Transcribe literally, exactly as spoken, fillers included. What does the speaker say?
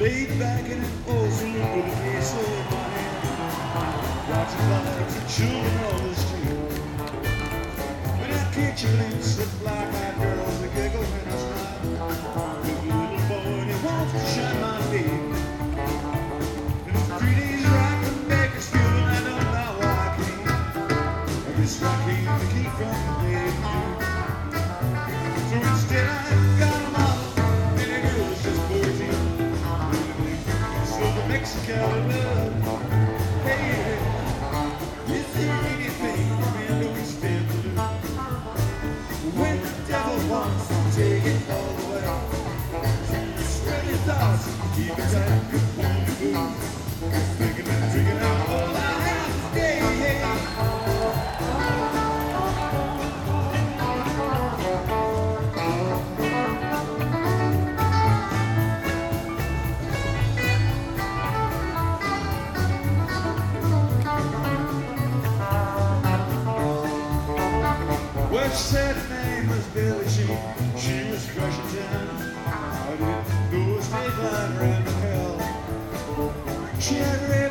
Laid back in an ocean with a case of my hand, watching lights and children on the street. When I catch a glimpse of black-eyed girls that giggle when I smile, there's a little boy and he wants to shine my beam. And it's three days right from Bakersfield and I don't know why I came. I guess I came to keep from the day of you. So instead I got a model and a girl's just fourteen. So the Mexican love, hey, is there anything a man don't stand to do? When the devil wants to take it all away, spread your thoughts, keep it tight, good rendezvous. Thinking and drinking out all I have today. Well, she said her name was Billie Jean. She was crushing town. I didn't go a straight line around the hell. She had red